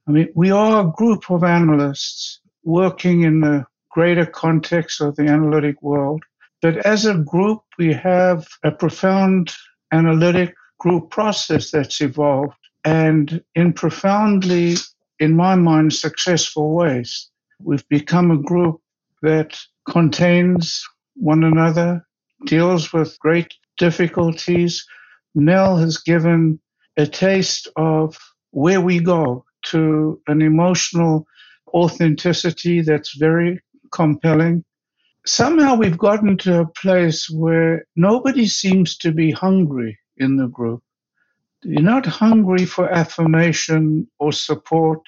I mean, we are a group of analysts working in the greater context of the analytic world. But as a group, we have a profound analytic group process that's evolved, and in profoundly, in my mind, successful ways. We've become a group that contains one another, deals with great difficulties. Mel has given a taste of where we go to an emotional authenticity that's very compelling. Somehow we've gotten to a place where nobody seems to be hungry in the group. You're not hungry for affirmation or support,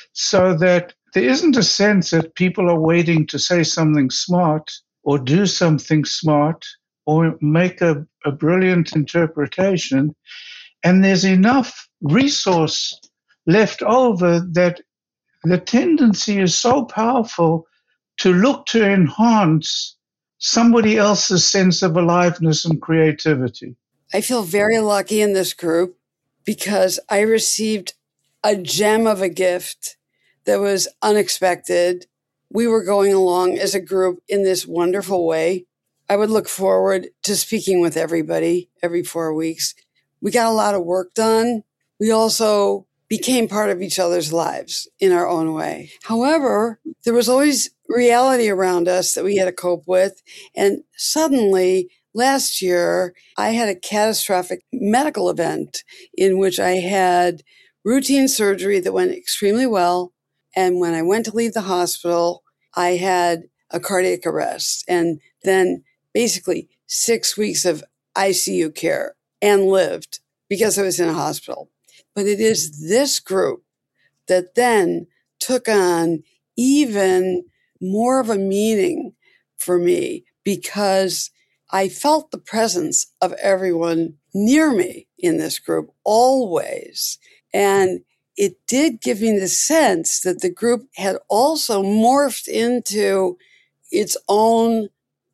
so that there isn't a sense that people are waiting to say something smart or do something smart or make a brilliant interpretation. And there's enough resource left over that the tendency is so powerful to look to enhance somebody else's sense of aliveness and creativity. I feel very lucky in this group because I received a gem of a gift that was unexpected. We were going along as a group in this wonderful way. I would look forward to speaking with everybody every 4 weeks. We got a lot of work done. We also became part of each other's lives in our own way. However, there was always reality around us that we had to cope with. And suddenly, last year, I had a catastrophic medical event in which I had routine surgery that went extremely well. And when I went to leave the hospital, I had a cardiac arrest and then basically 6 weeks of ICU care and lived because I was in a hospital. But it is this group that then took on even more of a meaning for me because I felt the presence of everyone near me in this group always. And it did give me the sense that the group had also morphed into its own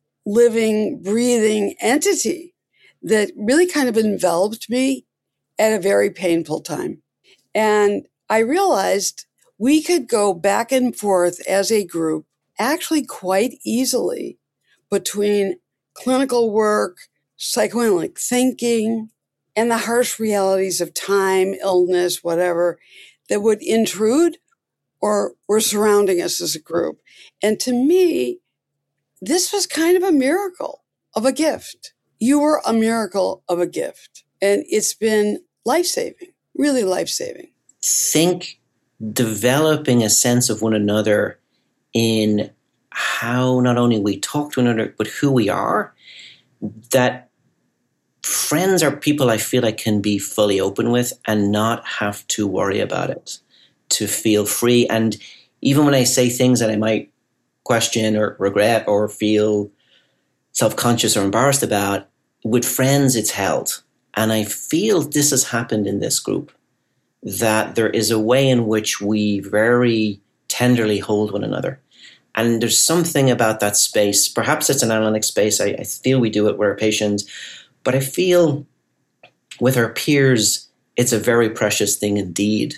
living, breathing entity that really kind of enveloped me at a very painful time. And I realized we could go back and forth as a group actually quite easily between clinical work, psychoanalytic thinking, and the harsh realities of time, illness, whatever, that would intrude or were surrounding us as a group. And to me, this was kind of a miracle of a gift. You were a miracle of a gift. And it's been life-saving, really life-saving. Think developing a sense of one another in how not only we talk to one another, but who we are, that friends are people I feel I can be fully open with and not have to worry about it, to feel free. And even when I say things that I might question or regret or feel self-conscious or embarrassed about, with friends it's held. And I feel this has happened in this group, that there is a way in which we very tenderly hold one another. And there's something about that space. Perhaps it's an analytic space. I feel we do it with our patients. But I feel with our peers, it's a very precious thing indeed.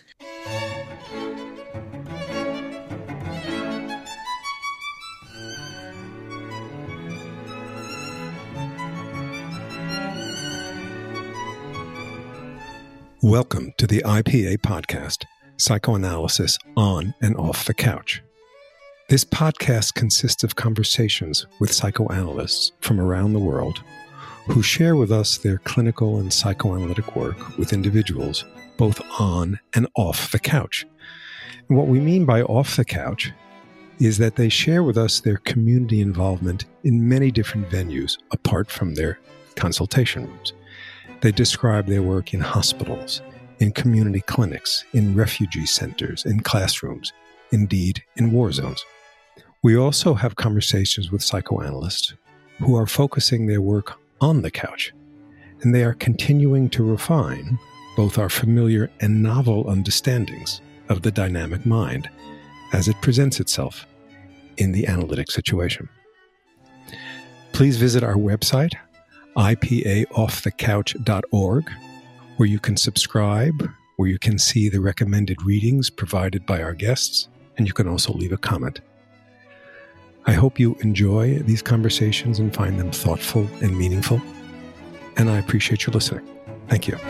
Welcome to the IPA podcast, Psychoanalysis on and Off the Couch. This podcast consists of conversations with psychoanalysts from around the world who share with us their clinical and psychoanalytic work with individuals both on and off the couch. And what we mean by off the couch is that they share with us their community involvement in many different venues apart from their consultation rooms. They describe their work in hospitals, in community clinics, in refugee centers, in classrooms, indeed in war zones. We also have conversations with psychoanalysts who are focusing their work on the couch, and they are continuing to refine both our familiar and novel understandings of the dynamic mind as it presents itself in the analytic situation. Please visit our website, ipaoffthecouch.org, where you can subscribe, where you can see the recommended readings provided by our guests, and you can also leave a comment. I hope you enjoy these conversations and find them thoughtful and meaningful, and I appreciate your listening. Thank you.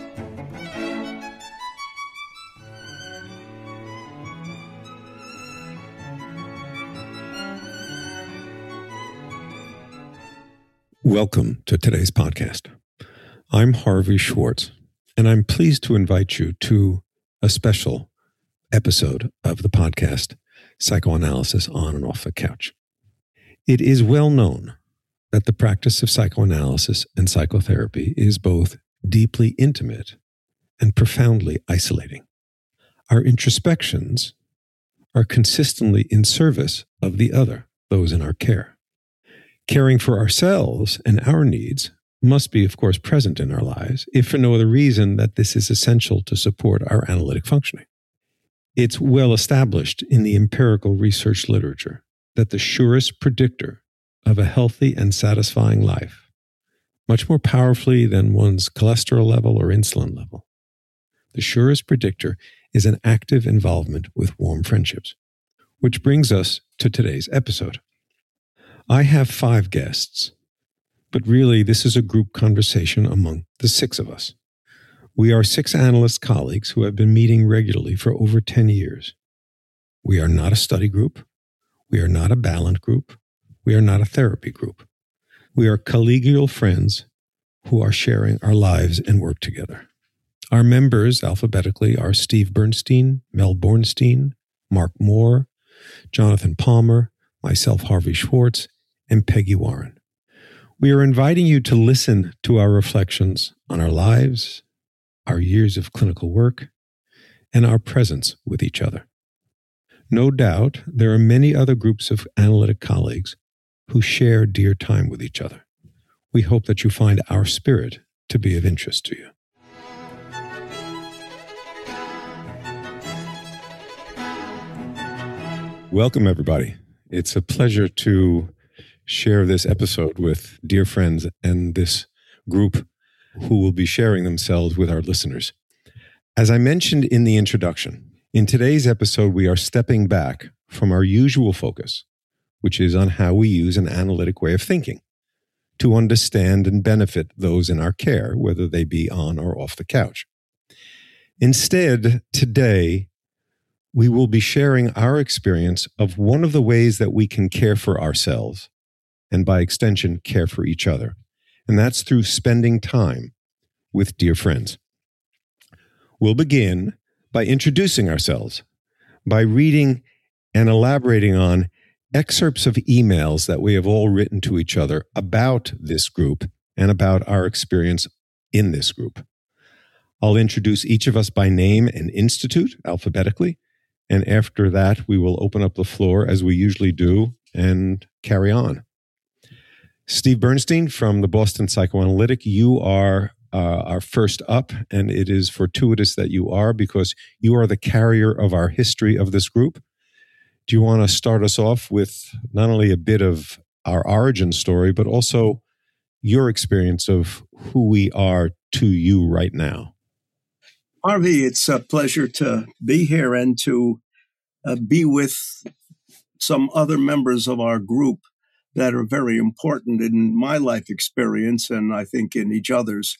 Welcome to today's podcast. I'm Harvey Schwartz, and I'm pleased to invite you to a special episode of the podcast, Psychoanalysis on and Off the Couch. It is well known that the practice of psychoanalysis and psychotherapy is both deeply intimate and profoundly isolating. Our introspections are consistently in service of the other, those in our care. Caring for ourselves and our needs must be, of course, present in our lives, if for no other reason that this is essential to support our analytic functioning. It's well established in the empirical research literature that the surest predictor of a healthy and satisfying life, much more powerfully than one's cholesterol level or insulin level, the surest predictor is an active involvement with warm friendships. Which brings us to today's episode. I have 5 guests, but really this is a group conversation among the 6 of us. We are 6 analyst colleagues who have been meeting regularly for over 10 years. We are not a study group. We are not a Ballant group. We are not a therapy group. We are collegial friends who are sharing our lives and work together. Our members alphabetically are Steve Bernstein, Mel Bornstein, Mark Moore, Jonathan Palmer, myself, Harvey Schwartz, and Peggy Warren. We are inviting you to listen to our reflections on our lives, our years of clinical work, and our presence with each other. No doubt, there are many other groups of analytic colleagues who share dear time with each other. We hope that you find our spirit to be of interest to you. Welcome, everybody. It's a pleasure to share this episode with dear friends and this group who will be sharing themselves with our listeners. As I mentioned in the introduction, in today's episode, we are stepping back from our usual focus, which is on how we use an analytic way of thinking to understand and benefit those in our care, whether they be on or off the couch. Instead, today, we will be sharing our experience of one of the ways that we can care for ourselves, and by extension, care for each other. And that's through spending time with dear friends. We'll begin by introducing ourselves, by reading and elaborating on excerpts of emails that we have all written to each other about this group and about our experience in this group. I'll introduce each of us by name and institute alphabetically, and after that, we will open up the floor as we usually do and carry on. Steve Bernstein from the Boston Psychoanalytic, you are our first up, and it is fortuitous that you are because you are the carrier of our history of this group. Do you want to start us off with not only a bit of our origin story, but also your experience of who we are to you right now? Harvey, it's a pleasure to be here and to be with some other members of our group that are very important in my life experience and I think in each other's.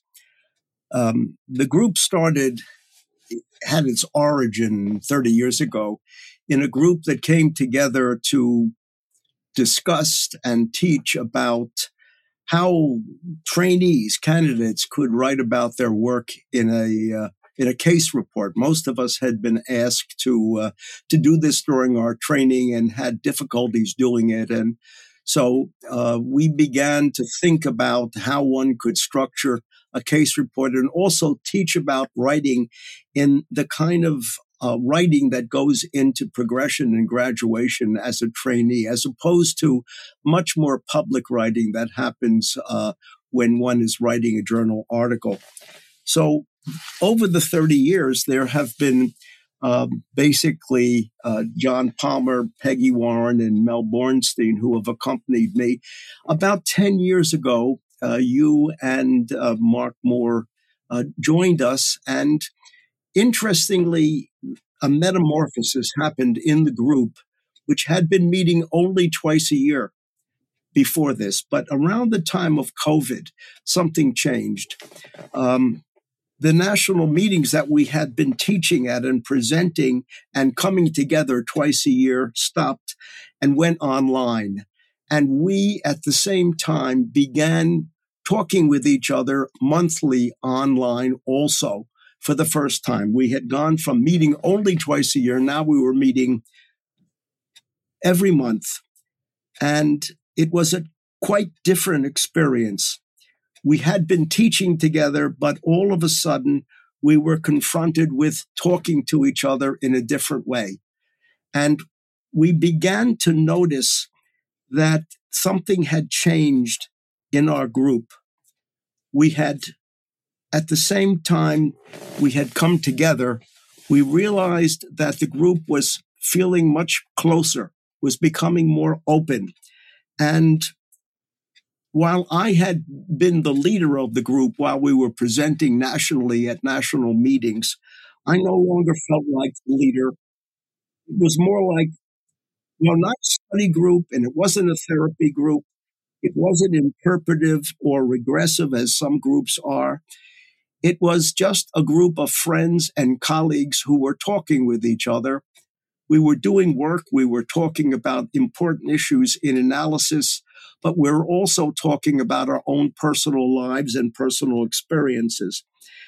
The group had its origin 30 years ago in a group that came together to discuss and teach about how trainees, candidates could write about their work in a case report. Most of us had been asked to do this during our training and had difficulties doing it. And so we began to think about how one could structure a case report and also teach about writing in the kind of writing that goes into progression and graduation as a trainee, as opposed to much more public writing that happens when one is writing a journal article. So over the 30 years, there have been basically John Palmer, Peggy Warren, and Mel Bornstein, who have accompanied me. About 10 years ago, you and Mark Moore joined us, and interestingly, a metamorphosis happened in the group, which had been meeting only twice a year before this. But around the time of COVID, something changed. The national meetings that we had been teaching at and presenting and coming together twice a year stopped and went online. And we, at the same time, began talking with each other monthly online also for the first time. We had gone from meeting only twice a year. Now we were meeting every month. And it was a quite different experience. We had been teaching together, but all of a sudden we were confronted with talking to each other in a different way. And we began to notice that something had changed in our group. We had, at the same time we had come together, we realized that the group was feeling much closer, was becoming more open. And while I had been the leader of the group while we were presenting nationally at national meetings, I no longer felt like the leader. It was more like, not a study group, and it wasn't a therapy group. It wasn't interpretive or regressive as some groups are. It was just a group of friends and colleagues who were talking with each other. We were doing work. We were talking about important issues in analysis, but we were also talking about our own personal lives and personal experiences.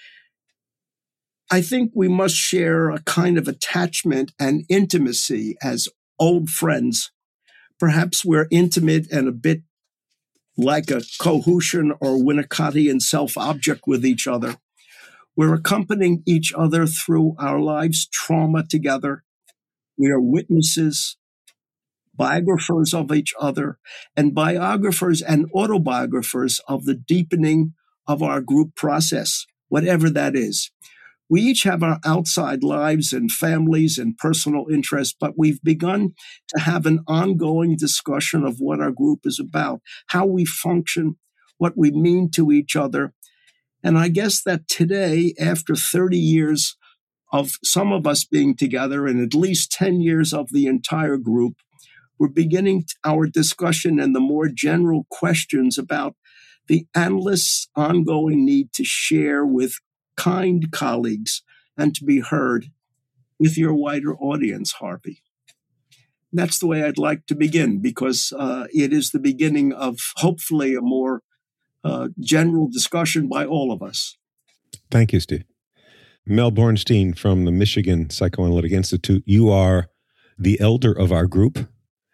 I think we must share a kind of attachment and intimacy as old friends. Perhaps we're intimate and a bit like a Cohutian or Winnicottian self-object with each other. We're accompanying each other through our lives' trauma together. We are witnesses, biographers of each other, and biographers and autobiographers of the deepening of our group process, whatever that is. We each have our outside lives and families and personal interests, but we've begun to have an ongoing discussion of what our group is about, how we function, what we mean to each other. And I guess that today, after 30 years of some of us being together and at least 10 years of the entire group, we're beginning our discussion and the more general questions about the analyst's ongoing need to share with kind colleagues and to be heard with your wider audience, Harvey. That's the way I'd like to begin, because it is the beginning of hopefully a more general discussion by all of us. Thank you, Steve. Mel Bornstein from the Michigan Psychoanalytic Institute. You are the elder of our group,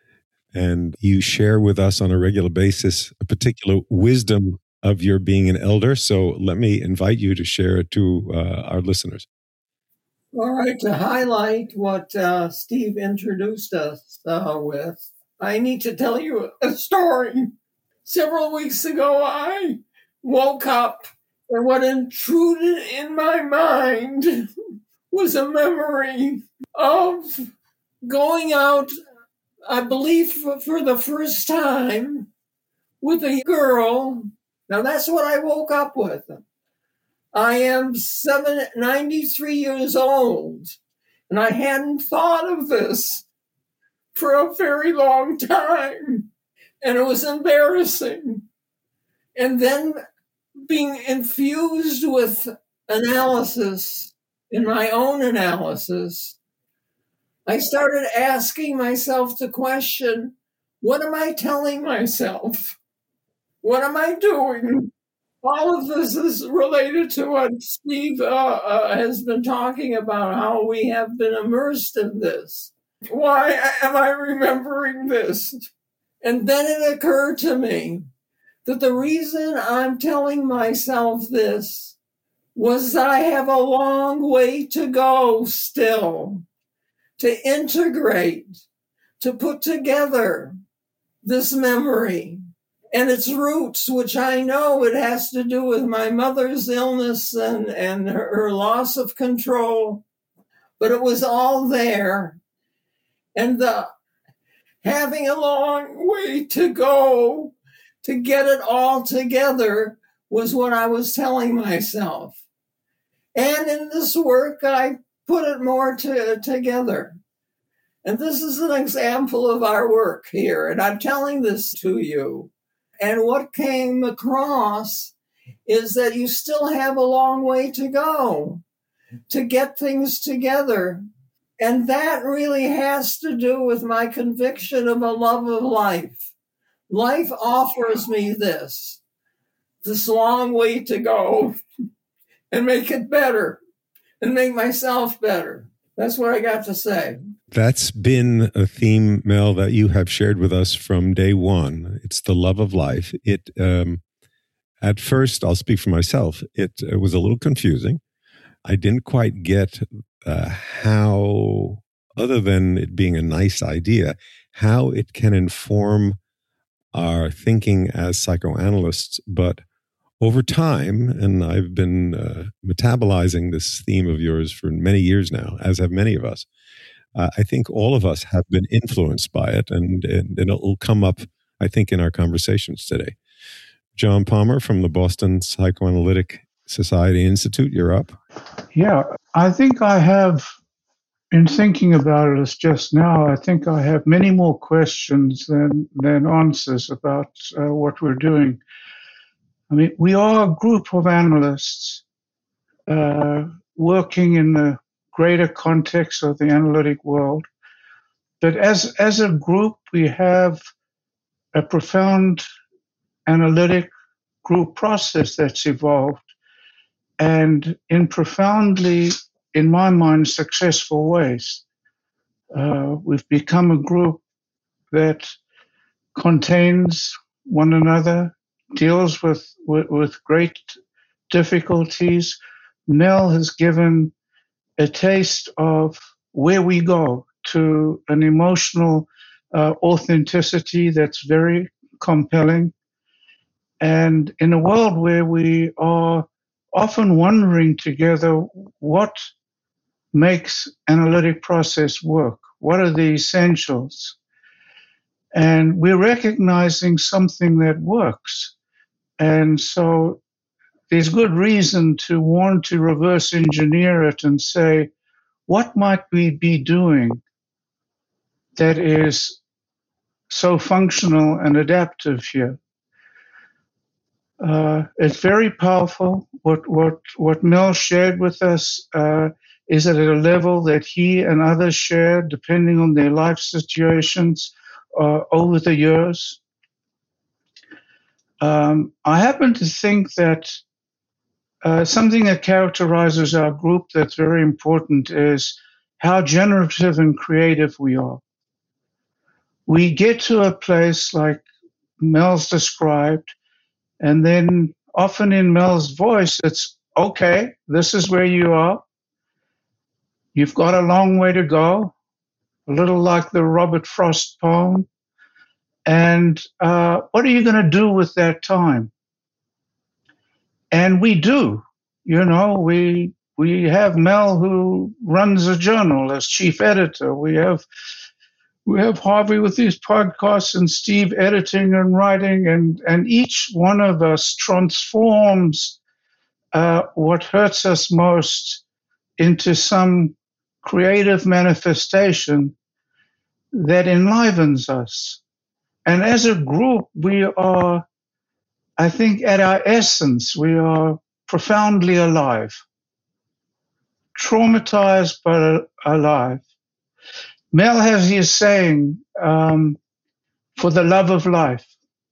and you share with us on a regular basis a particular wisdom of your being an elder. So let me invite you to share it to our listeners. All right, to highlight what Steve introduced us with, I need to tell you a story. Several weeks ago, I woke up, and what intruded in my mind was a memory of going out, I believe for the first time, with a girl. Now, that's what I woke up with. I am 93 years old, and I hadn't thought of this for a very long time, and it was embarrassing. And then being infused with analysis, in my own analysis, I started asking myself the question, what am I telling myself? What am I doing? All of this is related to what Steve has been talking about, how we have been immersed in this. Why am I remembering this? And then it occurred to me that the reason I'm telling myself this was that I have a long way to go still to integrate, to put together this memory and its roots, which I know it has to do with my mother's illness and her loss of control, but it was all there. And having a long way to go to get it all together was what I was telling myself. And in this work, I put it more together. And this is an example of our work here. And I'm telling this to you. And what came across is that you still have a long way to go to get things together. And that really has to do with my conviction of a love of life. Life offers me this long way to go and make it better and make myself better. That's what I got to say. That's been a theme, Mel, that you have shared with us from day one. It's the love of life. It, at first, I'll speak for myself, it was a little confusing. I didn't quite get how, other than it being a nice idea, how it can inform our thinking as psychoanalysts. But over time, and I've been metabolizing this theme of yours for many years now, as have many of us, I think all of us have been influenced by it, and it'll come up, I think, in our conversations today. John Palmer from the Boston Psychoanalytic Society Institute, you're up. Yeah, I think I have, in thinking about it as just now, I think I have many more questions than answers about what we're doing. I mean, we are a group of analysts working in the greater context of the analytic world. But as a group, we have a profound analytic group process that's evolved, and in profoundly, in my mind, successful ways. We've become a group that contains one another, deals with great difficulties. Mel has given a taste of where we go to an emotional authenticity that's very compelling. And in a world where we are often wondering together what makes analytic process work, what are the essentials? And we're recognizing something that works. And so there's good reason to want to reverse engineer it and say, what might we be doing that is so functional and adaptive here? It's very powerful. What Mel shared with us is at a level that he and others shared, depending on their life situations over the years. I happen to think that something that characterizes our group that's very important is how generative and creative we are. We get to a place like Mel's described, and then often in Mel's voice, it's, okay, this is where you are. You've got a long way to go, a little like the Robert Frost poem. And what are you going to do with that time? And we do. You know, we have Mel, who runs a journal as chief editor. We have Harvey with these podcasts, and Steve editing and writing, and each one of us transforms what hurts us most into some creative manifestation that enlivens us. And as a group, we are, I think, at our essence, we are profoundly alive, traumatized but alive. Mel has his saying, for the love of life.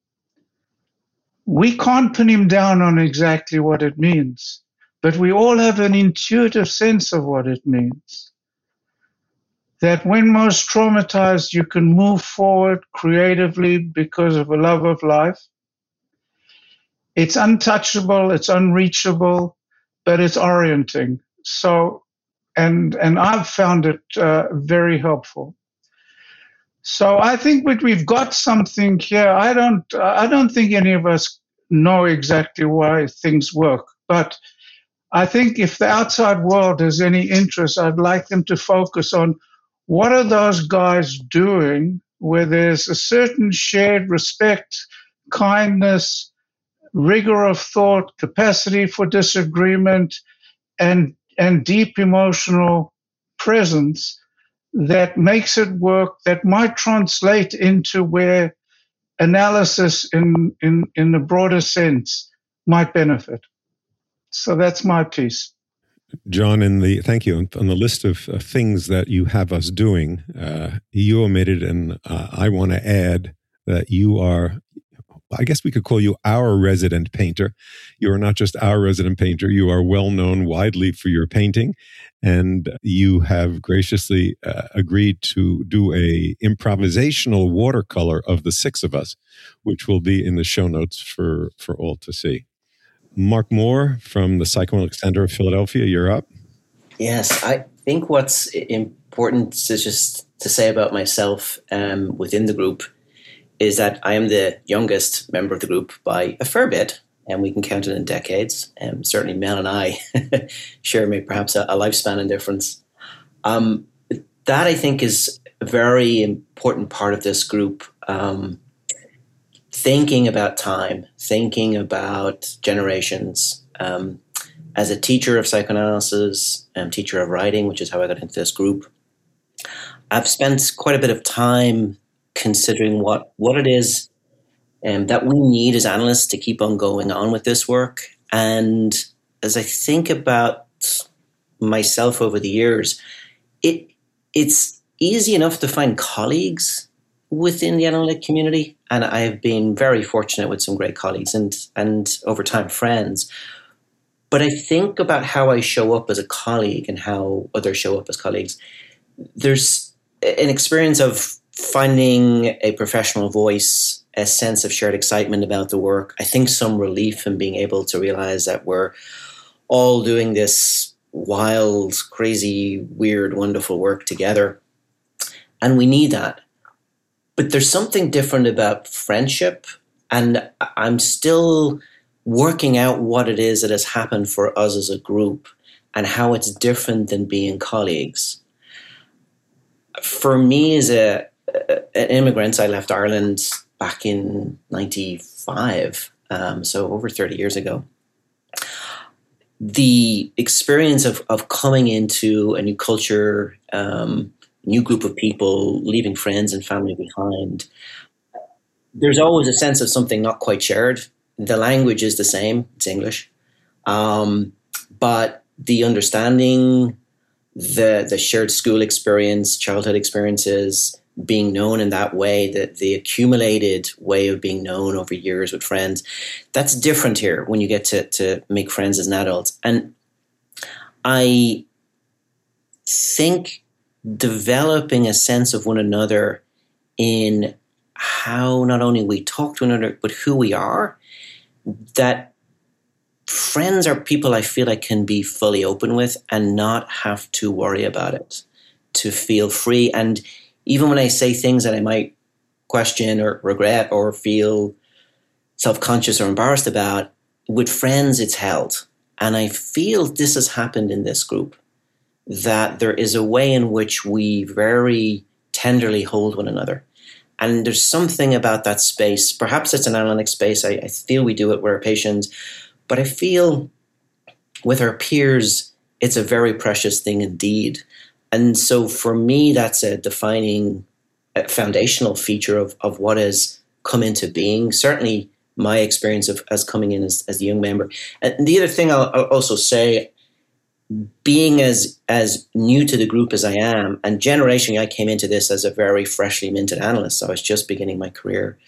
We can't pin him down on exactly what it means, but we all have an intuitive sense of what it means. That when most traumatized, you can move forward creatively because of a love of life. It's untouchable, it's unreachable, but it's orienting. So, and I've found it very helpful. So I think we've got something here. I don't think any of us know exactly why things work, but I think if the outside world has any interest, I'd like them to focus on what are those guys doing where there's a certain shared respect, kindness, rigor of thought, capacity for disagreement, and deep emotional presence that makes it work, that might translate into where analysis in the broader sense might benefit. So that's my piece. John, thank you. On the list of things that you have us doing, you omitted, and I want to add that you are, I guess we could call you our resident painter. You are not just our resident painter. You are well known widely for your painting, and you have graciously agreed to do a improvisational watercolor of the six of us, which will be in the show notes for all to see. Mark Moore from the Psychoanalytic Center of Philadelphia, you're up. Yes, I think what's important to just to say about myself within the group is that I am the youngest member of the group by a fair bit, and we can count it in decades. Certainly Mel and I share perhaps a lifespan in difference. That I think is a very important part of this group. Thinking about time, thinking about generations. As a teacher of psychoanalysis, teacher of writing, which is how I got into this group, I've spent quite a bit of time considering what it is that we need as analysts to keep on going on with this work. And as I think about myself over the years, it's easy enough to find colleagues within the analytic community, and I have been very fortunate with some great colleagues and over time friends. But I think about how I show up as a colleague and how others show up as colleagues. There's an experience of finding a professional voice, a sense of shared excitement about the work. I think some relief in being able to realize that we're all doing this wild, crazy, weird, wonderful work together. And we need that. But there's something different about friendship, and I'm still working out what it is that has happened for us as a group and how it's different than being colleagues. For me, as an immigrant, I left Ireland back in 95, so over 30 years ago. The experience of coming into a new culture, new group of people, leaving friends and family behind, there's always a sense of something not quite shared. The language is the same, it's English. But the understanding, the shared school experience, childhood experiences, being known in that way, the accumulated way of being known over years with friends, that's different here when you get to make friends as an adult. And I think developing a sense of one another in how not only we talk to one another, but who we are, that friends are people I feel I can be fully open with and not have to worry about it, to feel free. And even when I say things that I might question or regret or feel self-conscious or embarrassed about, with friends it's held. And I feel this has happened in this group, that there is a way in which we very tenderly hold one another. And there's something about that space. Perhaps it's an analytic space. I feel we do it with our patients. But I feel with our peers, it's a very precious thing indeed. And so for me, that's a defining, foundational feature of what has come into being. Certainly my experience of as coming in as a young member. And the other thing I'll also say, being as new to the group as I am, and generationally I came into this as a very freshly minted analyst. So I was just beginning my career.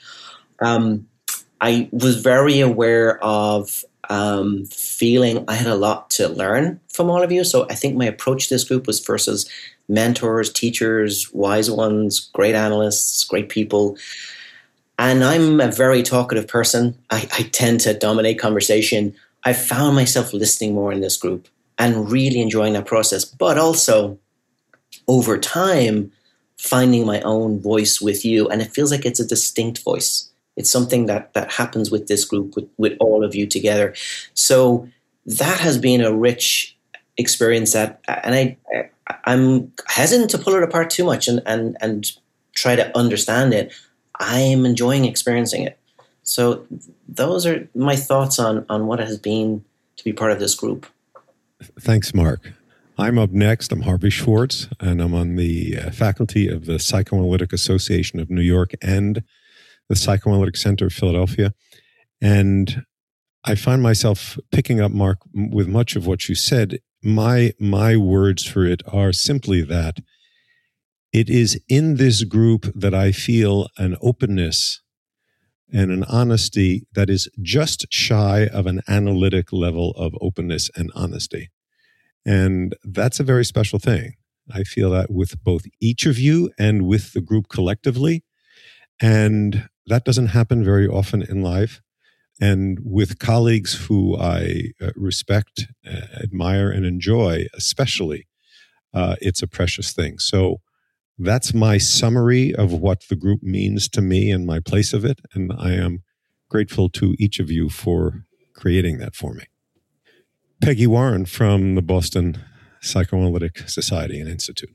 I was very aware of feeling I had a lot to learn from all of you. So I think my approach to this group was first as mentors, teachers, wise ones, great analysts, great people. And I'm a very talkative person. I tend to dominate conversation. I found myself listening more in this group and really enjoying that process, but also over time, finding my own voice with you. And it feels like it's a distinct voice. It's something that happens with this group, with all of you together. So that has been a rich experience and I'm hesitant to pull it apart too much and try to understand it. I'm enjoying experiencing it. So those are my thoughts on what it has been to be part of this group. Thanks, Mark. I'm up next. I'm Harvey Schwartz, and I'm on the faculty of the Psychoanalytic Association of New York and the Psychoanalytic Center of Philadelphia. And I find myself picking up, Mark, with much of what you said. My words for it are simply that it is in this group that I feel an openness and an honesty that is just shy of an analytic level of openness and honesty. And that's a very special thing. I feel that with both each of you and with the group collectively. And that doesn't happen very often in life. And with colleagues who I respect, admire, and enjoy, especially, it's a precious thing. So that's my summary of what the group means to me and my place of it. And I am grateful to each of you for creating that for me. Peggy Warren from the Boston Psychoanalytic Society and Institute.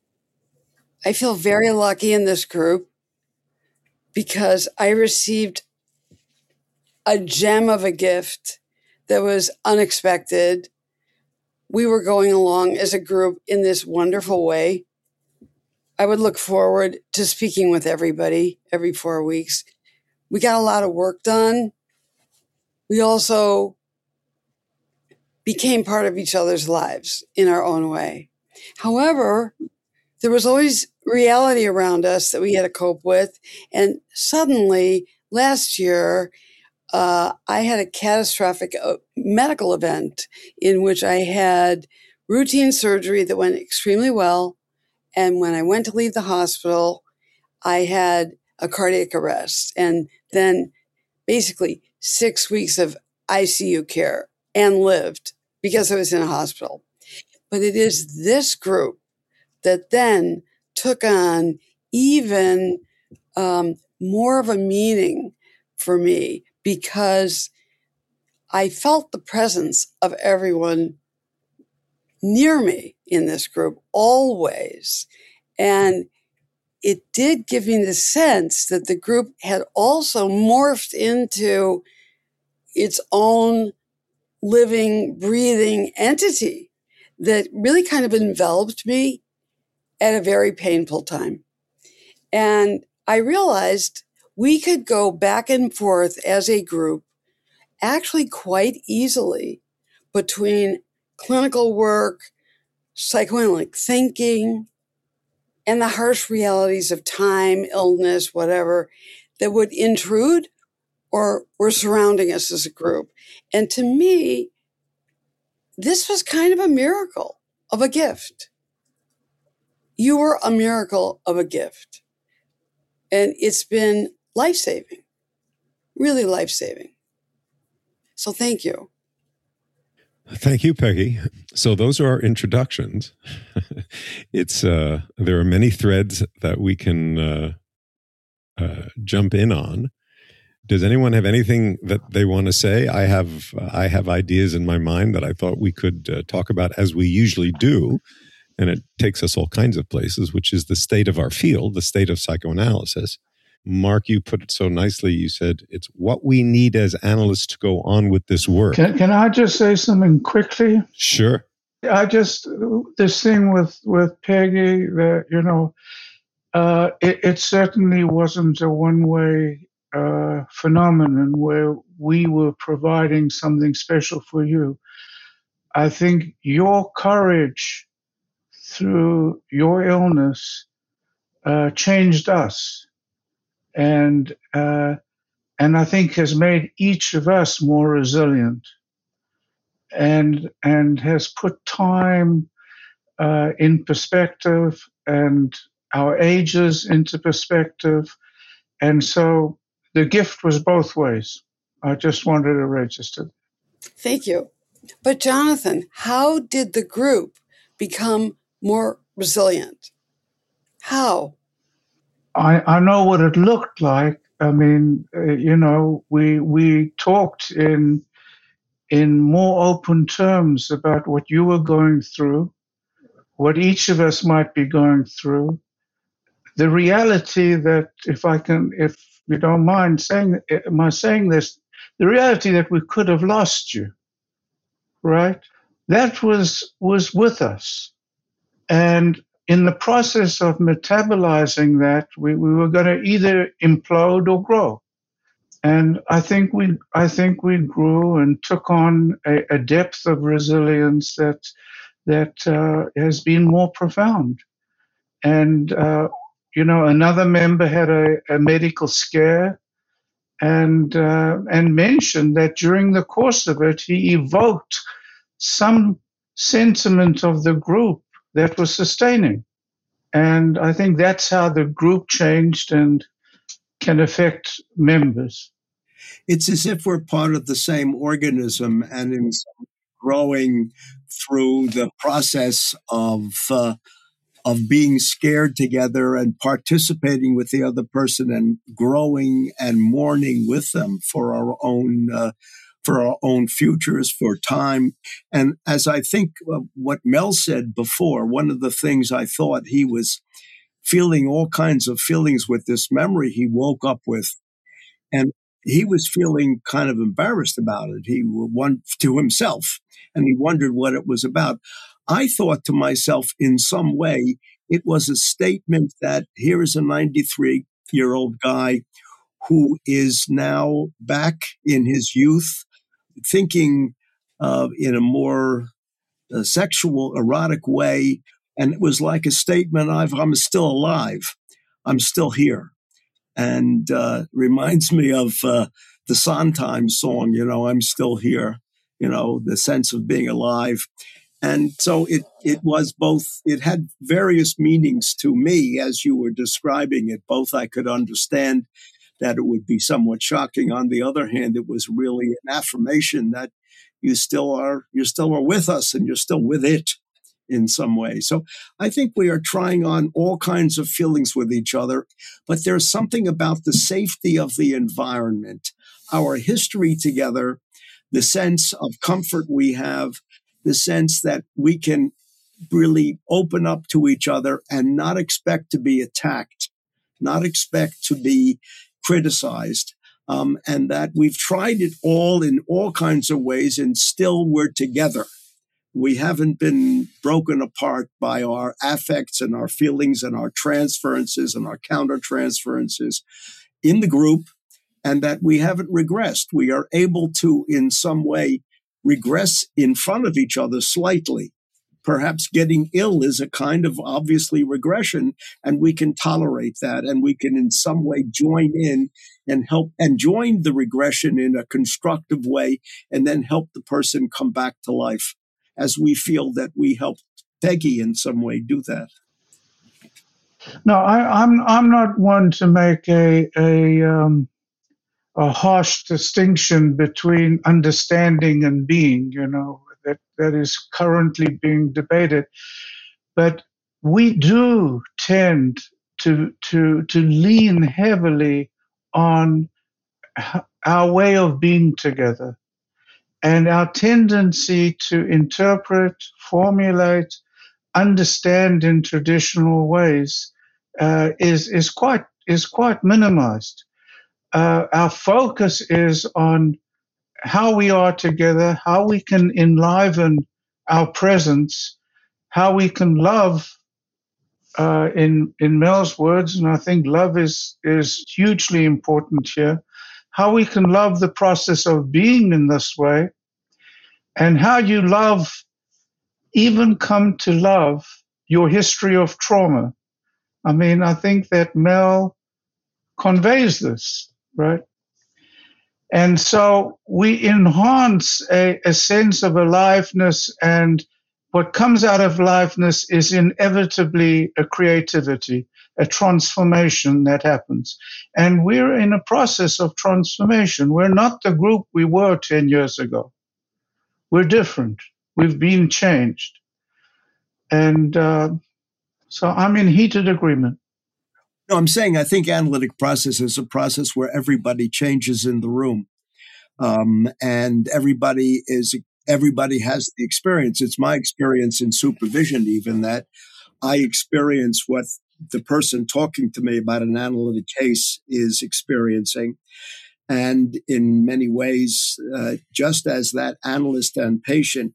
I feel very lucky in this group because I received a gem of a gift that was unexpected. We were going along as a group in this wonderful way. I would look forward to speaking with everybody every 4 weeks. We got a lot of work done. We also became part of each other's lives in our own way. However, there was always reality around us that we had to cope with. And suddenly, last year, I had a catastrophic medical event in which I had routine surgery that went extremely well. And when I went to leave the hospital, I had a cardiac arrest and then basically 6 weeks of ICU care and lived because I was in a hospital. But it is this group that then took on even more of a meaning for me because I felt the presence of everyone near me in this group always. And it did give me the sense that the group had also morphed into its own living, breathing entity that really kind of enveloped me at a very painful time. And I realized we could go back and forth as a group actually quite easily between clinical work, psychoanalytic thinking, and the harsh realities of time, illness, whatever, that would intrude or were surrounding us as a group. And to me, this was kind of a miracle of a gift. You were a miracle of a gift. And it's been life-saving, really life-saving. So thank you. Thank you, Peggy. So those are our introductions. There are many threads that we can jump in on. Does anyone have anything that they want to say? I have ideas in my mind that I thought we could talk about as we usually do, and it takes us all kinds of places, which is the state of our field, the state of psychoanalysis. Mark, you put it so nicely. You said it's what we need as analysts to go on with this work. Can I just say something quickly? Sure. This thing with Peggy, that, it certainly wasn't a one-way phenomenon where we were providing something special for you. I think your courage through your illness changed us, and I think has made each of us more resilient, and has put time in perspective and our ages into perspective, and so the gift was both ways. I just wanted to register. Thank you. But Jonathan, how did the group become more resilient? How? I know what it looked like. I mean, we talked in more open terms about what you were going through, what each of us might be going through. The reality that, if you don't mind saying this, the reality that we could have lost you, right? that was with us. And in the process of metabolizing that, we were going to either implode or grow. And I think we grew and took on a depth of resilience that has been more profound. And another member had a medical scare, and mentioned that during the course of it, he evoked some sentiment of the group that was sustaining. And I think that's how the group changed and can affect members. It's as if we're part of the same organism, and in growing through the process of being scared together and participating with the other person and growing and mourning with them for our own futures, for time. And as I think what Mel said before, one of the things I thought he was feeling all kinds of feelings with this memory he woke up with. And he was feeling kind of embarrassed about it. He wondered to himself, and he wondered what it was about. I thought to myself, in some way, it was a statement that here is a 93-year-old guy who is now back in his youth, thinking in a more sexual, erotic way. And it was like a statement I'm still alive. I'm still here. And reminds me of the Sondheim song, I'm still here, the sense of being alive. And so it was both, it had various meanings to me as you were describing it. Both I could understand that it would be somewhat shocking. On the other hand, it was really an affirmation that you still are with us, and you're still with it in some way. So I think we are trying on all kinds of feelings with each other, but there's something about the safety of the environment, our history together, the sense of comfort we have, the sense that we can really open up to each other and not expect to be attacked, not expect to be criticized, and that we've tried it all in all kinds of ways, and still we're together. We haven't been broken apart by our affects and our feelings and our transferences and our countertransferences in the group, and that we haven't regressed. We are able to, in some way, regress in front of each other slightly. Perhaps getting ill is a kind of obviously regression, and we can tolerate that, and we can in some way join in and help and join the regression in a constructive way, and then help the person come back to life, as we feel that we helped Peggy in some way do that. No, I'm not one to make a harsh distinction between understanding and being. That is currently being debated, but we do tend to lean heavily on our way of being together. And our tendency to interpret, formulate, understand in traditional ways is quite minimized. Our focus is on how we are together, how we can enliven our presence, how we can love. In Mel's words, and I think love is hugely important here, how we can love the process of being in this way, and how you even come to love your history of trauma. I mean, I think that Mel conveys this, right? And so we enhance a sense of aliveness, and what comes out of aliveness is inevitably a creativity, a transformation that happens. And we're in a process of transformation. We're not the group we were 10 years ago. We're different. We've been changed. And so I'm in heated agreement. No, I'm saying I think analytic process is a process where everybody changes in the room, and everybody has the experience. It's my experience in supervision, even, that I experience what the person talking to me about an analytic case is experiencing. And in many ways, just as that analyst and patient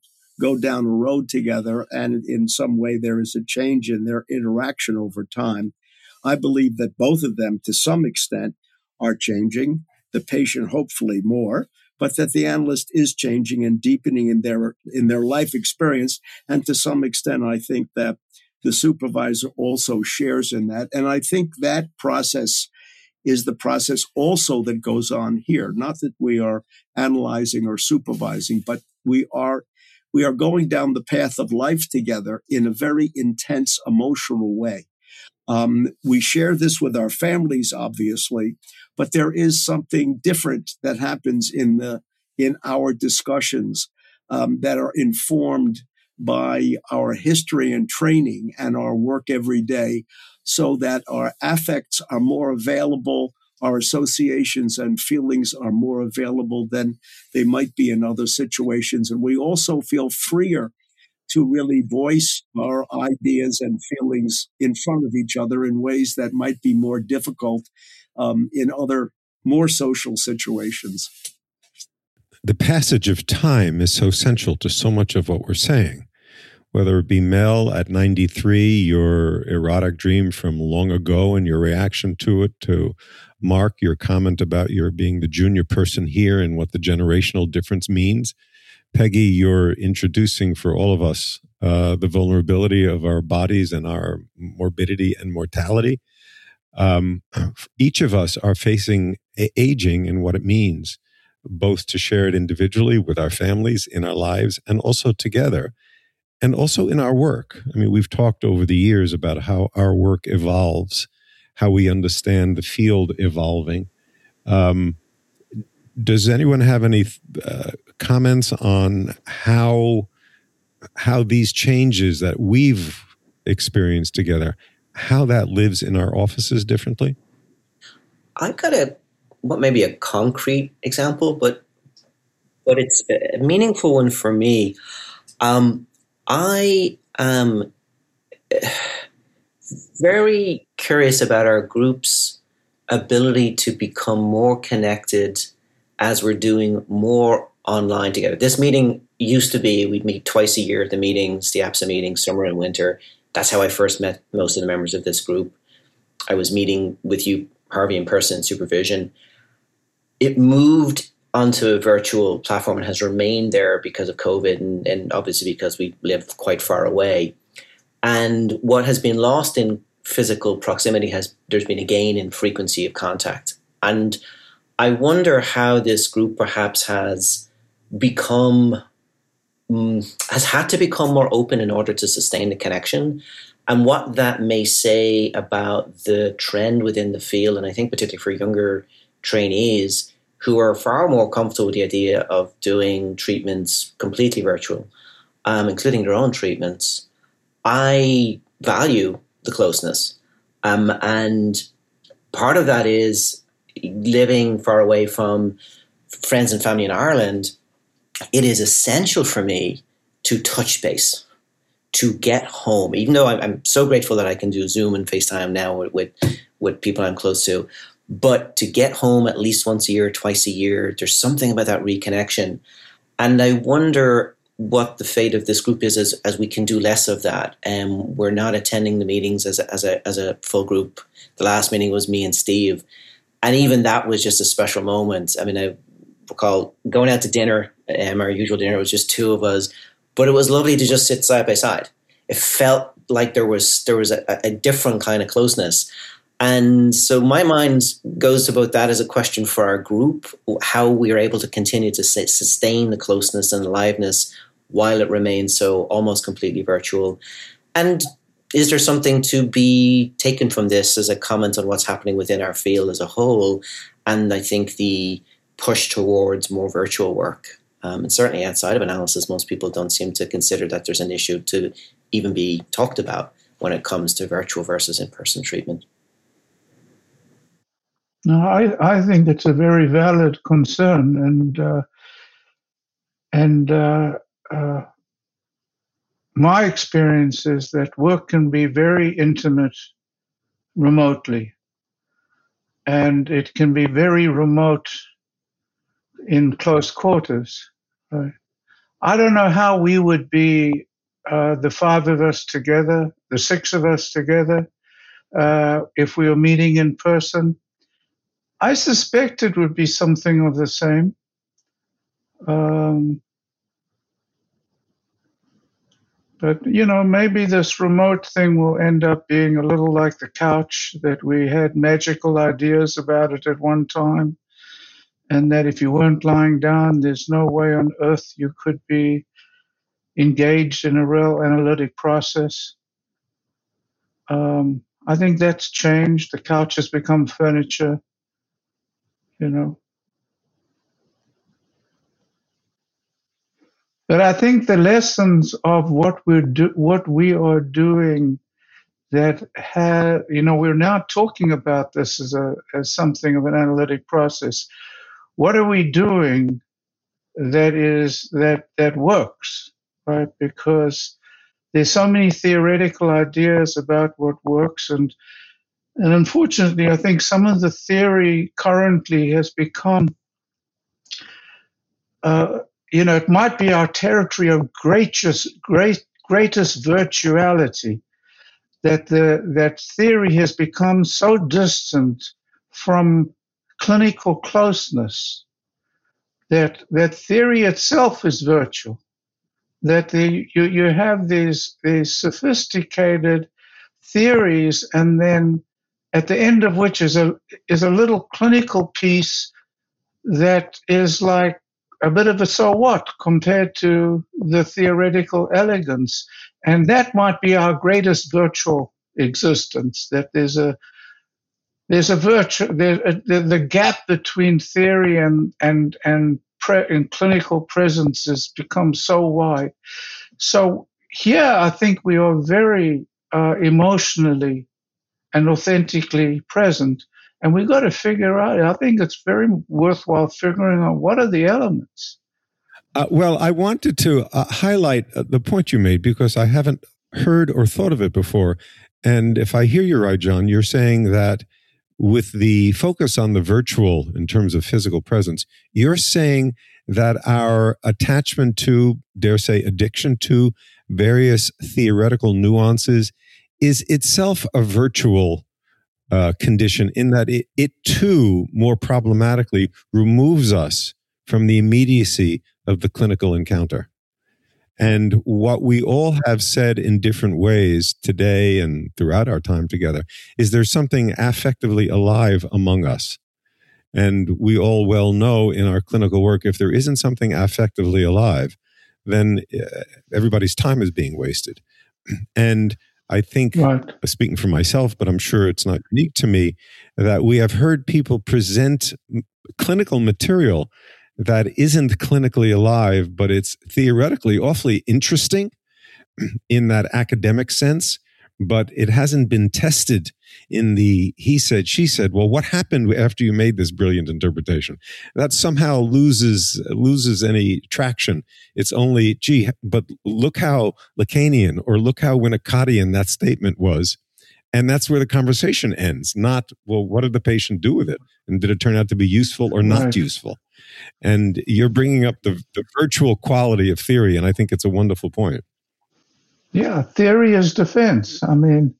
go down a road together, and in some way there is a change in their interaction over time. I believe that both of them, to some extent, are changing, the patient hopefully more, but that the analyst is changing and deepening in their life experience. And to some extent, I think that the supervisor also shares in that. And I think that process is the process also that goes on here. Not that we are analyzing or supervising, but we are going down the path of life together in a very intense emotional way. We share this with our families, obviously, but there is something different that happens in our discussions that are informed by our history and training and our work every day, so that our affects are more available, our associations and feelings are more available than they might be in other situations. And we also feel freer to really voice our ideas and feelings in front of each other in ways that might be more difficult in other more social situations. The passage of time is so central to so much of what we're saying. Whether it be Mel at 93, your erotic dream from long ago and your reaction to it, to Mark, your comment about your being the junior person here and what the generational difference means. Peggy, you're introducing for all of us the vulnerability of our bodies and our morbidity and mortality. Each of us are facing aging and what it means, both to share it individually with our families, in our lives, and also together, and also in our work. I mean, we've talked over the years about how our work evolves, how we understand the field evolving. Does anyone have any comments on how these changes that we've experienced together, how that lives in our offices differently? I've got maybe a concrete example, but it's a meaningful one for me. I am very curious about our group's ability to become more connected as we're doing more online together. This meeting used to be, we'd meet twice a year at the meetings, the APSA meetings, summer and winter. That's how I first met most of the members of this group. I was meeting with you, Harvey, in person in supervision. It moved onto a virtual platform and has remained there because of COVID and obviously because we live quite far away. And what has been lost in physical proximity there's been a gain in frequency of contact. And I wonder how this group perhaps has had to become more open in order to sustain the connection, and what that may say about the trend within the field. And I think particularly for younger trainees who are far more comfortable with the idea of doing treatments completely virtual, including their own treatments. I value the closeness. And part of that is living far away from friends and family in Ireland. It is essential for me to touch base, to get home, even though I'm so grateful that I can do Zoom and FaceTime now with people I'm close to. But to get home at least once a year, twice a year, there's something about that reconnection. And I wonder what the fate of this group is as we can do less of that. And we're not attending the meetings as a full group. The last meeting was me and Steve. And even that was just a special moment. I mean, I recall going out to dinner, our usual dinner was just two of us, but it was lovely to just sit side by side. It felt like there was a different kind of closeness. And so my mind goes to both that as a question for our group, how we are able to continue to sustain the closeness and aliveness while it remains so almost completely virtual. And is there something to be taken from this as a comment on what's happening within our field as a whole? And I think the push towards more virtual work. And certainly outside of analysis, most people don't seem to consider that there's an issue to even be talked about when it comes to virtual versus in-person treatment. No, I think it's a very valid concern, and my experience is that work can be very intimate remotely, and it can be very remote in close quarters. Right? I don't know how we would be, the five of us together, the six of us together, if we were meeting in person. I suspect it would be something of the same. But, maybe this remote thing will end up being a little like the couch, that we had magical ideas about it at one time, and that if you weren't lying down, there's no way on earth you could be engaged in a real analytic process. I think that's changed. The couch has become furniture, But I think the lessons of what we are doing, that we're now talking about this as something of an analytic process. What are we doing that works, right? Because there's so many theoretical ideas about what works, and unfortunately, I think some of the theory currently has become, it might be our territory of greatest virtuality, that theory has become so distant from clinical closeness that theory itself is virtual. That you have these sophisticated theories, and then at the end of which is a little clinical piece that is like a bit of a so what compared to the theoretical elegance. And that might be our greatest virtual existence, that there's a the gap between theory and clinical presence has become so wide. So here I think we are very emotionally and authentically present. And we've got to figure out, I think it's very worthwhile figuring out what are the elements. Well, I wanted to highlight the point you made, because I haven't heard or thought of it before. And if I hear you right, John, you're saying that with the focus on the virtual in terms of physical presence, you're saying that our attachment to, dare say, addiction to various theoretical nuances is itself a virtual condition, in that it too, more problematically, removes us from the immediacy of the clinical encounter. And what we all have said in different ways today and throughout our time together is there's something affectively alive among us. And we all well know in our clinical work, if there isn't something affectively alive, then everybody's time is being wasted. And I think, speaking for myself, but I'm sure it's not unique to me, that we have heard people present clinical material that isn't clinically alive, but it's theoretically awfully interesting in that academic sense, but it hasn't been tested in the he said, she said. Well, what happened after you made this brilliant interpretation? That somehow loses any traction. It's only, gee, but look how Lacanian or look how Winnicottian that statement was. And that's where the conversation ends. Not, well, what did the patient do with it? And did it turn out to be useful or not useful? And you're bringing up the virtual quality of theory, and I think it's a wonderful point. Yeah, theory is defense. I mean,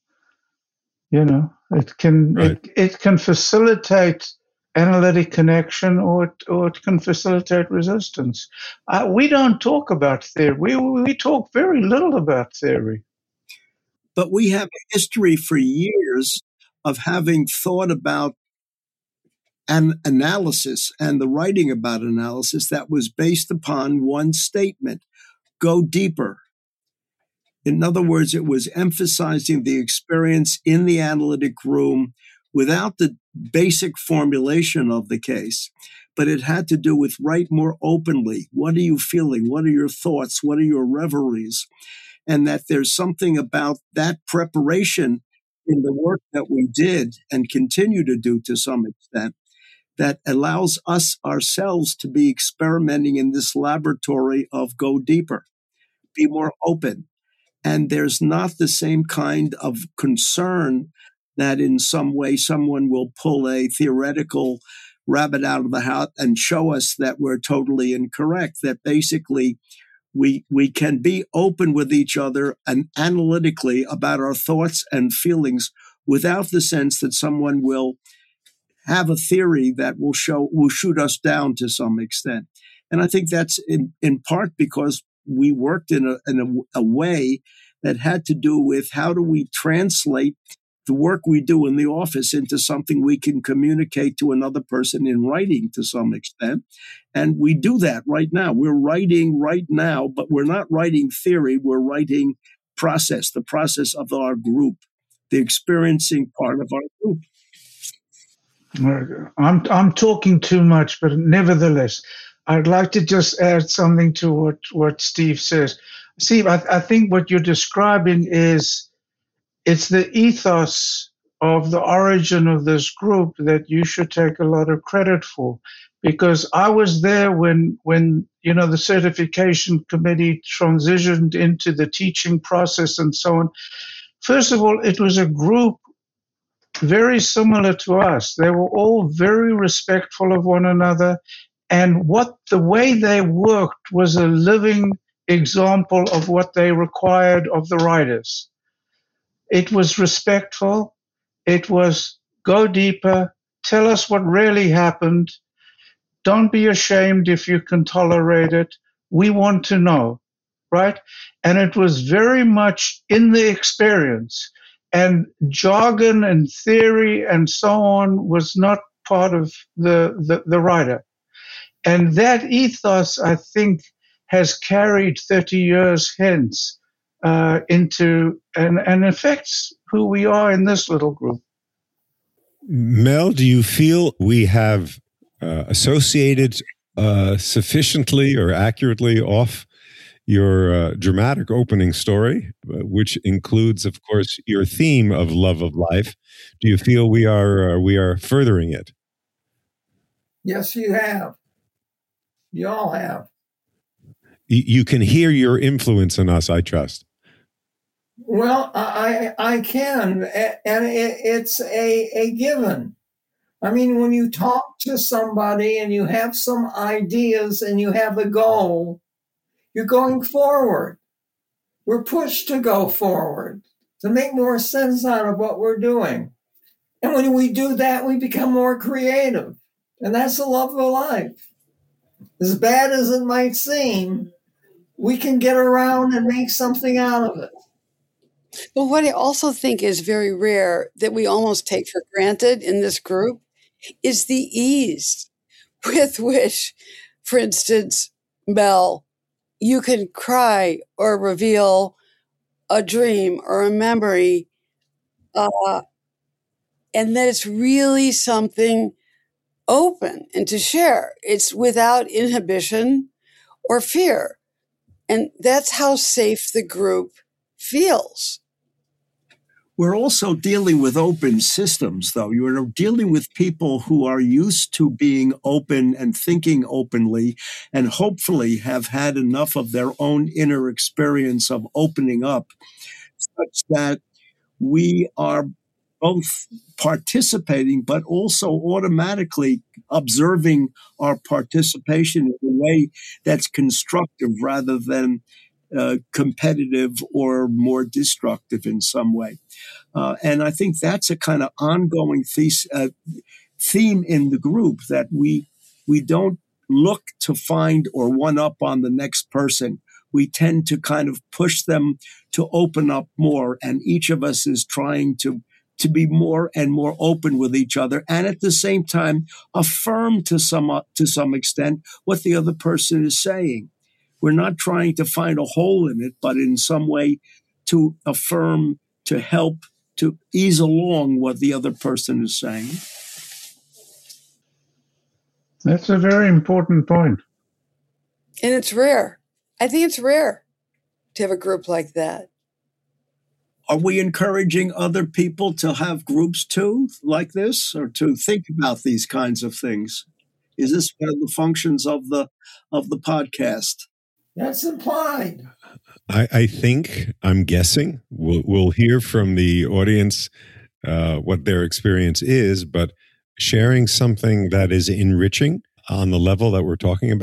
it can facilitate analytic connection, or it can facilitate resistance. We don't talk about theory. We talk very little about theory. But we have a history for years of having thought about an analysis and the writing about analysis that was based upon one statement: go deeper. In other words, it was emphasizing the experience in the analytic room without the basic formulation of the case, but it had to do with write more openly. What are you feeling? What are your thoughts? What are your reveries? And that there's something about that preparation in the work that we did and continue to do to some extent that allows us ourselves to be experimenting in this laboratory of go deeper, be more open. And there's not the same kind of concern that in some way someone will pull a theoretical rabbit out of the hat and show us that we're totally incorrect, that basically we can be open with each other and analytically about our thoughts and feelings without the sense that someone will have a theory that will shoot us down to some extent. And I think that's in part because we worked in a way that had to do with how do we translate the work we do in the office into something we can communicate to another person in writing to some extent. And we do that right now. We're writing right now, but we're not writing theory. We're writing process, the process of our group, the experiencing part of our group. I'm talking too much, but nevertheless, I'd like to just add something to what Steve says. Steve, I think what you're describing it's the ethos of the origin of this group that you should take a lot of credit for, because I was there when the certification committee transitioned into the teaching process and so on. First of all, it was a group very similar to us. They were all very respectful of one another, and the way they worked was a living example of what they required of the writers. It was respectful. It was go deeper. Tell us what really happened. Don't be ashamed if you can tolerate it. We want to know, right? And it was very much in the experience. And jargon and theory and so on was not part of the writer. And that ethos, I think, has carried 30 years hence into and affects who we are in this little group. Mel, do you feel we have associated sufficiently or accurately off your dramatic opening story, which includes, of course, your theme of love of life? Do you feel we are furthering it? Yes, you have. You all have. You can hear your influence in us, I trust. Well, I can, and it's a given. I mean, when you talk to somebody and you have some ideas and you have a goal, you're going forward. We're pushed to go forward, to make more sense out of what we're doing. And when we do that, we become more creative. And that's the love of life. As bad as it might seem, we can get around and make something out of it. But what I also think is very rare that we almost take for granted in this group is the ease with which, for instance, Mel, you can cry or reveal a dream or a memory, and that it's really something open and to share. It's without inhibition or fear. And that's how safe the group feels. We're also dealing with open systems, though. You're dealing with people who are used to being open and thinking openly, and hopefully have had enough of their own inner experience of opening up, such that we are both participating, but also automatically observing our participation in a way that's constructive rather than competitive or more destructive in some way. And I think that's a kind of ongoing theme in the group, that we don't look to find or one up on the next person. We tend to kind of push them to open up more, and each of us is trying to be more and more open with each other, and at the same time affirm to some extent what the other person is saying. We're not trying to find a hole in it, but in some way to affirm, to help, to ease along what the other person is saying. That's a very important point. And it's rare. I think it's rare to have a group like that. Are we encouraging other people to have groups too, like this, or to think about these kinds of things? Is this one of the functions of the podcast? That's implied. I think, I'm guessing, we'll hear from the audience what their experience is, but sharing something that is enriching on the level that we're talking about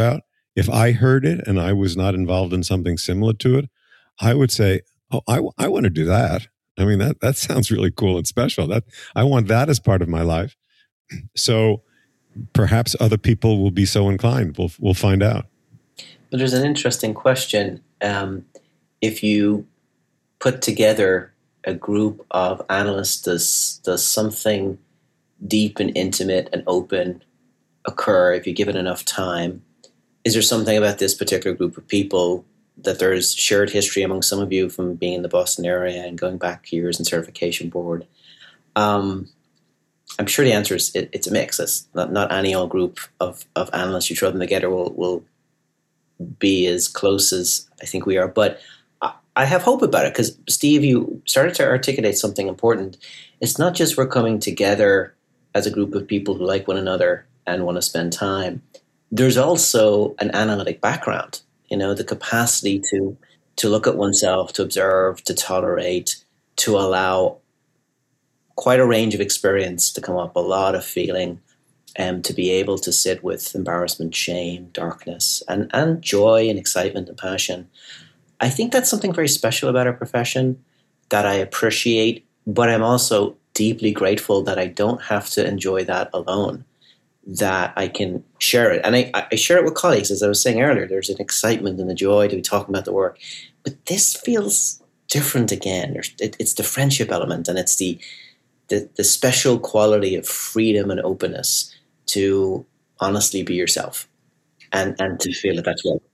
if I heard it and I was not involved in something similar to it, I would say, oh, I want to do that. I mean, that sounds really cool and special. That I want that as part of my life. So perhaps other people will be so inclined. We'll find out. But there's an interesting question. If you put together a group of analysts, does something deep and intimate and open occur if you give it enough time? Is there something about this particular group of people that there's shared history among some of you from being in the Boston area and going back years in certification board? I'm sure the answer is it's a mix. It's not any old group of analysts. You throw them together will be as close as I think we are. But I have hope about it because, Steve, you started to articulate something important. It's not just we're coming together as a group of people who like one another and want to spend time. There's also an analytic background, the capacity to look at oneself, to observe, to tolerate, to allow quite a range of experience to come up, a lot of feeling, and to be able to sit with embarrassment, shame, darkness, and joy and excitement and passion. I think that's something very special about our profession that I appreciate, but I'm also deeply grateful that I don't have to enjoy that alone, that I can share it. And I share it with colleagues. As I was saying earlier, there's an excitement and a joy to be talking about the work. But this feels different again. It's the friendship element, and it's the special quality of freedom and openness to honestly be yourself and to feel that that's well.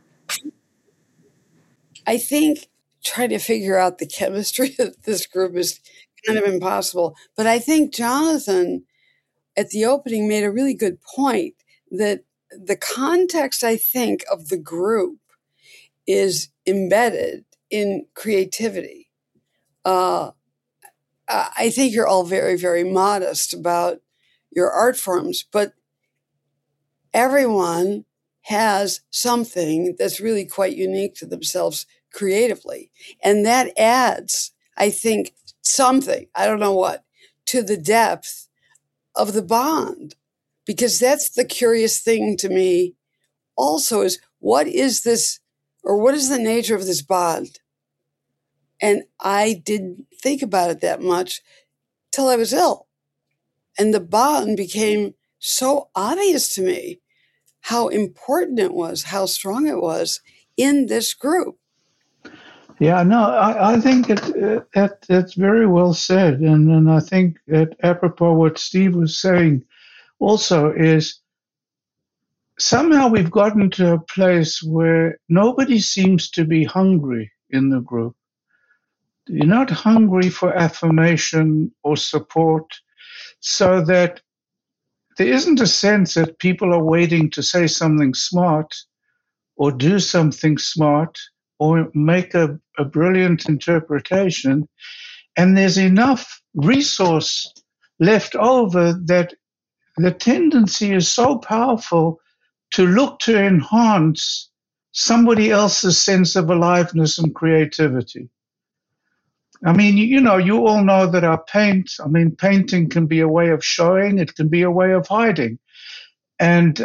I think trying to figure out the chemistry of this group is kind of impossible. But I think Jonathan, at the opening, made a really good point that the context, I think, of the group is embedded in creativity. I think you're all very, very modest about your art forms, but everyone has something that's really quite unique to themselves creatively. And that adds, I think, something, I don't know what, to the depth of the bond. Because that's the curious thing to me also is, what is this, or what is the nature of this bond? And I didn't think about it that much till I was ill. And the bond became so obvious to me, how important it was, how strong it was in this group. Yeah, no, I think it's very well said. And I think that apropos what Steve was saying also is somehow we've gotten to a place where nobody seems to be hungry in the group. You're not hungry for affirmation or support, so that there isn't a sense that people are waiting to say something smart or do something smart or make a brilliant interpretation. And there's enough resource left over that the tendency is so powerful to look to enhance somebody else's sense of aliveness and creativity. I mean, you all know that painting can be a way of showing, it can be a way of hiding. And,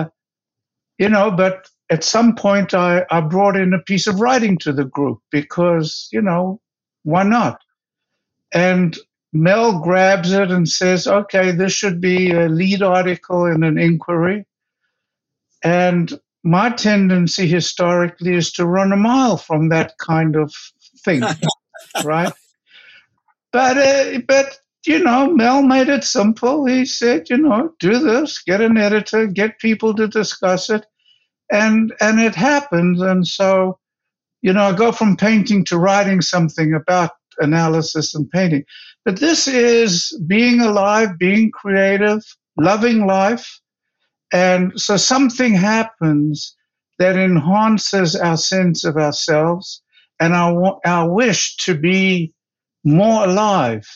but at some point I brought in a piece of writing to the group because, why not? And Mel grabs it and says, okay, this should be a lead article in an inquiry. And my tendency historically is to run a mile from that kind of thing. Right. But Mel made it simple. He said, do this, get an editor, get people to discuss it. And it happened. And so, I go from painting to writing something about analysis and painting. But this is being alive, being creative, loving life. And so something happens that enhances our sense of ourselves and our wish to be more alive,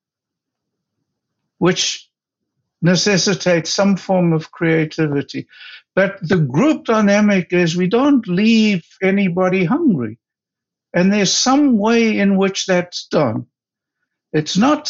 which necessitates some form of creativity. But the group dynamic is we don't leave anybody hungry. And there's some way in which that's done. It's not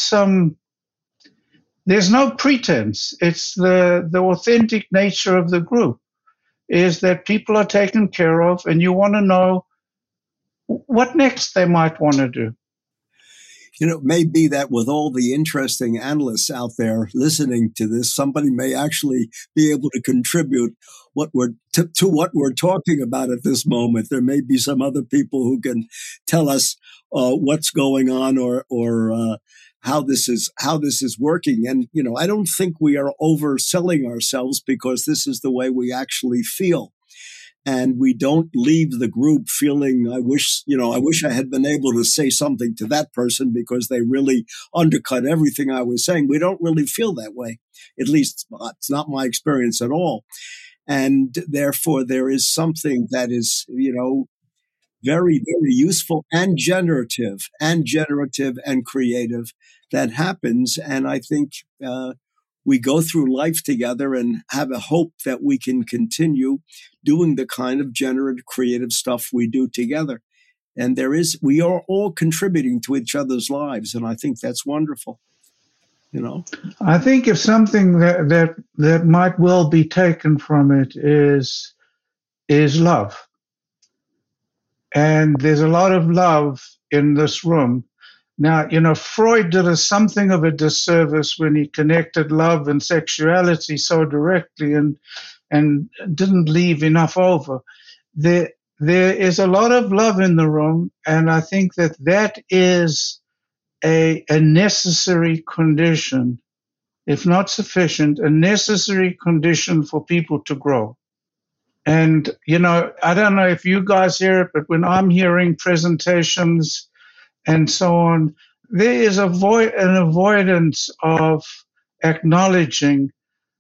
there's no pretense. It's the authentic nature of the group. is that people are taken care of, and you want to know what next they might want to do. It may be that with all the interesting analysts out there listening to this, somebody may actually be able to contribute to what we're talking about at this moment. There may be some other people who can tell us what's going on or how this is working. And I don't think we are overselling ourselves, because this is the way we actually feel. And we don't leave the group feeling, I wish I had been able to say something to that person because they really undercut everything I was saying. We don't really feel that way. At least it's not my experience at all. And therefore, there is something that is, very, very useful and generative and creative that happens. And I think we go through life together and have a hope that we can continue doing the kind of generative, creative stuff we do together. And we are all contributing to each other's lives. And I think that's wonderful. I think if something that might well be taken from it is love. And there's a lot of love in this room. Now, Freud did something of a disservice when he connected love and sexuality so directly and didn't leave enough over. There is a lot of love in the room, and I think that is a necessary condition, if not sufficient, a necessary condition for people to grow. And, I don't know if you guys hear it, but when I'm hearing presentations and so on, there is an avoidance of acknowledging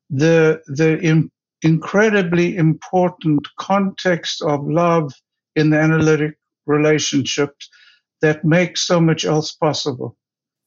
the incredibly important context of love in the analytic relationships that makes so much else possible.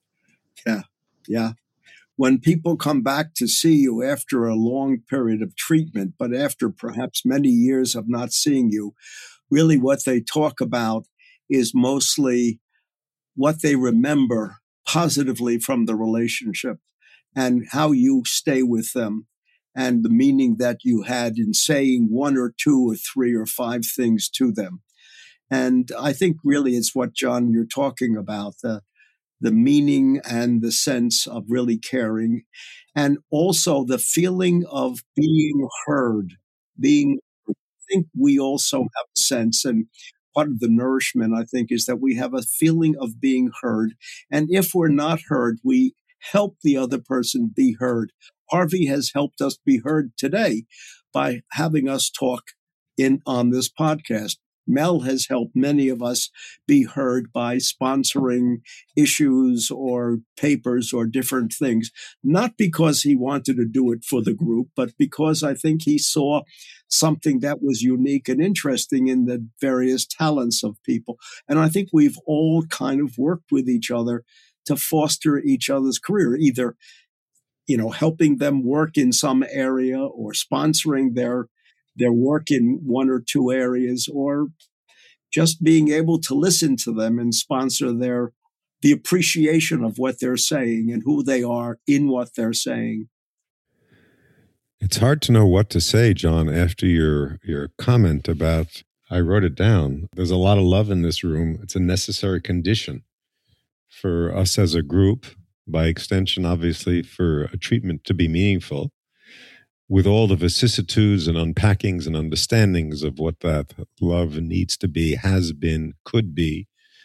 Yeah. When people come back to see you after a long period of treatment, but after perhaps many years of not seeing you, really what they talk about is mostly what they remember positively from the relationship and how you stay with them and the meaning that you had in saying one or two or three or five things to them. And I think really it's what, John, you're talking about, the meaning and the sense of really caring, and also the feeling of being heard. I think we also have a sense, and part of the nourishment, I think, is that we have a feeling of being heard. And if we're not heard, we help the other person be heard. Harvey has helped us be heard today by having us talk on this podcast. Mel has helped many of us be heard by sponsoring issues or papers or different things, not because he wanted to do it for the group, but because I think he saw something that was unique and interesting in the various talents of people. And I think we've all kind of worked with each other to foster each other's career, either, helping them work in some area or sponsoring their work in one or two areas, or just being able to listen to them and sponsor the appreciation of what they're saying and who they are in what they're saying. It's hard to know what to say, John, after your comment about, I wrote it down. There's a lot of love in this room. It's a necessary condition for us as a group, by extension, obviously, for a treatment to be meaningful, with all the vicissitudes and unpackings and understandings of what that love needs to be, has been, could be.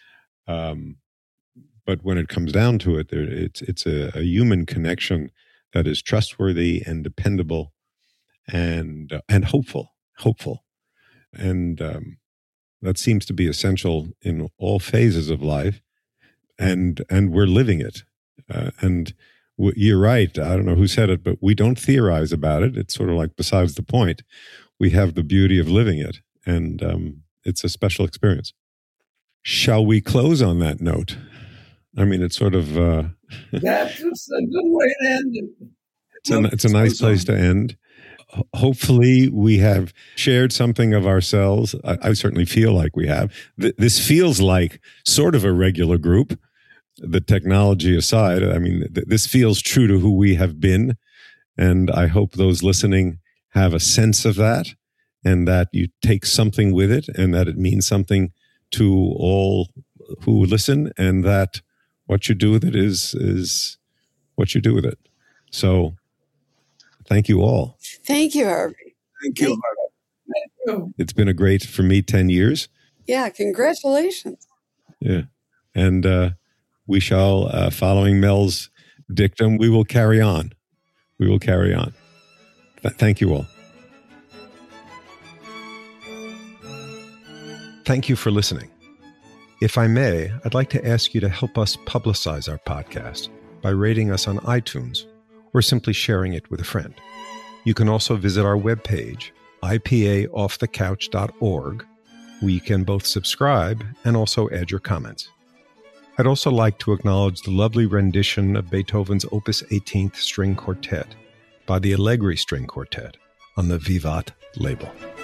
But when it comes down to it, it's a human connection that is trustworthy and dependable and hopeful. And that seems to be essential in all phases of life. And we're living it. And you're right. I don't know who said it, but we don't theorize about it. It's sort of like besides the point. We have the beauty of living it. And it's a special experience. Shall we close on that note? I mean, it's sort of... That's a good way to end it. It's a nice place to end. Hopefully, we have shared something of ourselves. I certainly feel like we have. This feels like sort of a regular group, the technology aside. I mean, this feels true to who we have been. And I hope those listening have a sense of that and that you take something with it, and that it means something to all who listen, and that what you do with it is what you do with it. So thank you all. Thank you, Harvey. Thank you. Thank you. It's been a great, for me, 10 years. Yeah, congratulations. Yeah. And we shall, following Mel's dictum, we will carry on. We will carry on. Thank you all. Thank you for listening. If I may, I'd like to ask you to help us publicize our podcast by rating us on iTunes or simply sharing it with a friend. You can also visit our webpage, ipaoffthecouch.org, where you can both subscribe and also add your comments. I'd also like to acknowledge the lovely rendition of Beethoven's Opus 18th String Quartet by the Allegri String Quartet on the Vivat label.